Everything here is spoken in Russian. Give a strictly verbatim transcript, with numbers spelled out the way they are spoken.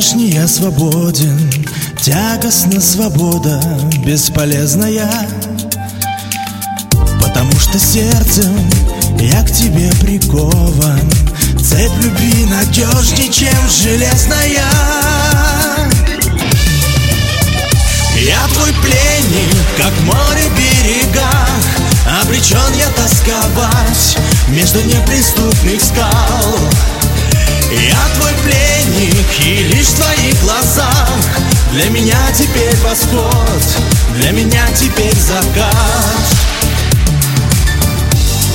Внешне я свободен, тягостна свобода бесполезная, потому что сердцем я к тебе прикован. Цепь любви надежнее, чем железная. Я твой пленник, как море в берегах, обречен я тосковать между неприступных скал. Я твой пленник, и лишь в твоих глазах для меня теперь восход, для меня теперь закат.